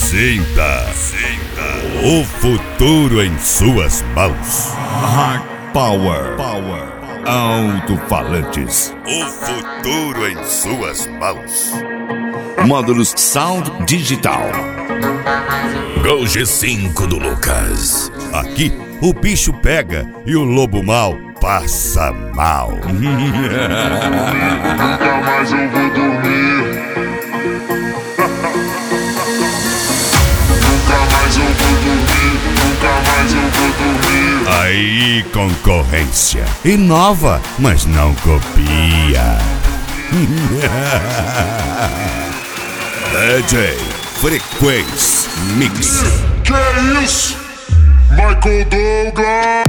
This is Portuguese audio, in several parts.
Sinta o futuro em suas mãos. High Power. Alto-falantes. O futuro em suas mãos. Módulos Sound Digital. Gol G5 do Lucas. Aqui o bicho pega e o lobo mau passa mal. Nunca mais eu vou dormir. Nunca mais eu vou dormir. Nunca mais eu vou dormir. Aí, concorrência. Inova, mas não copia. DJ Frequência Mix. Que isso? Michael Douglas.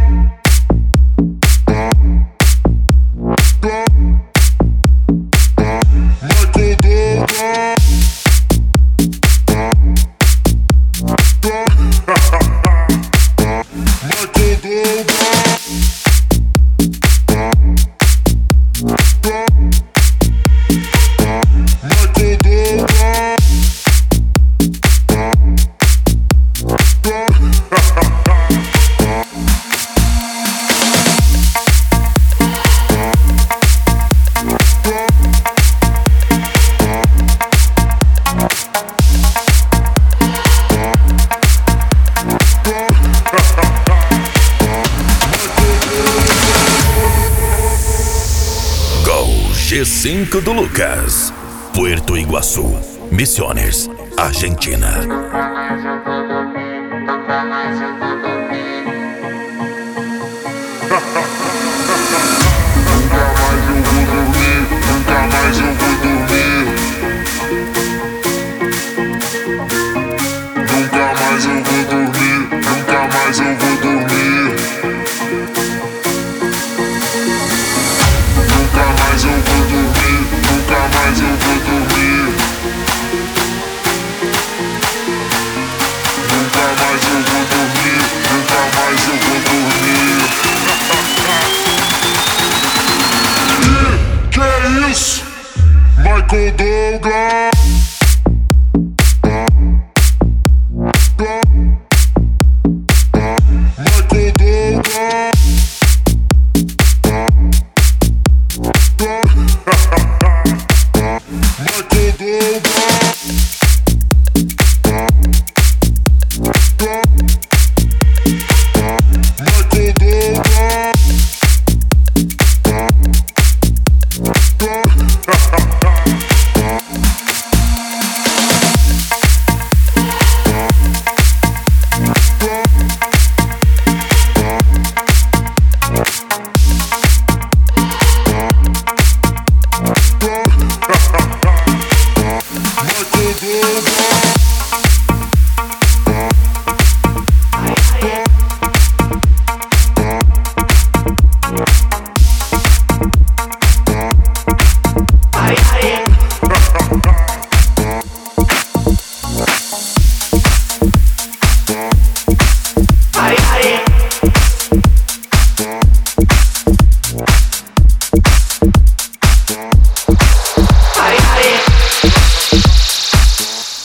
G5 do Lucas, Puerto Iguaçu, Misiones, Argentina.